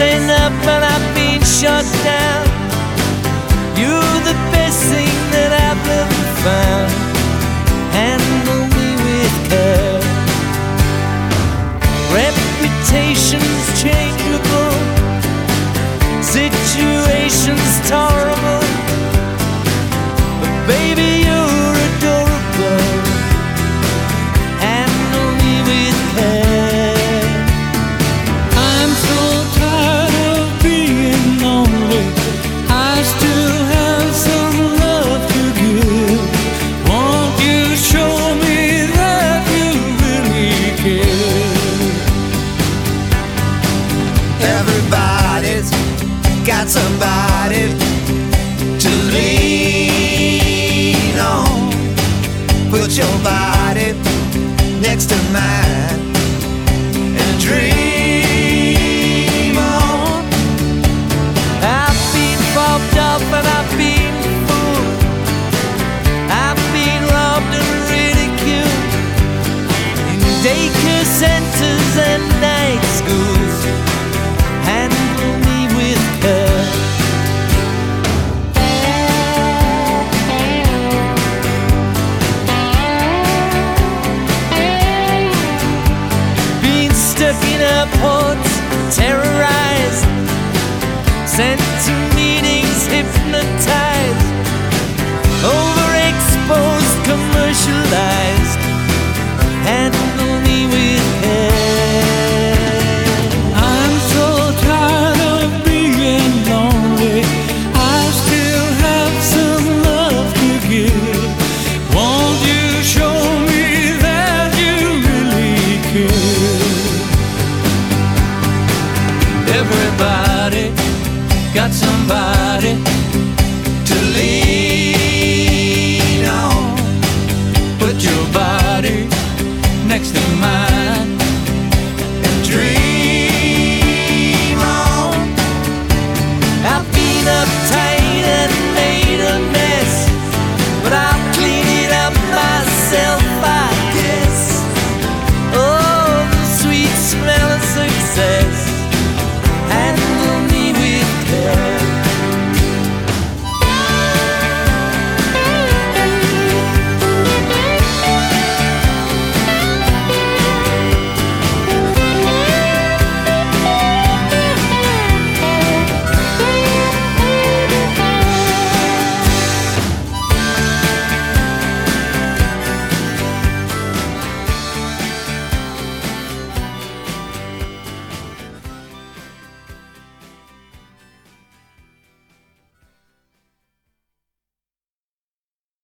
listen up and I've been shut down. You're the best thing that I've ever found. Handle me with care. Reputation's changeable, situation's tolerable, but baby you're adorable. Handle me with care. I'm so tired of being lonely. I still have some love to give. Won't you show me that you really care? Everybody's got somebody to lean on. Put your body next to mine and dream on. I've been bobbed up and I've been fooled. I've been robbed and ridiculed in daycare centers and night schools. Handle me with care. Been stuck in airports, terrorized, sent to meetings, hypnotized, overexposed, commercialized. Handle me with care. I'm so tired of being lonely. I still have some love to give. Won't you show me that you really care? Everybody got somebody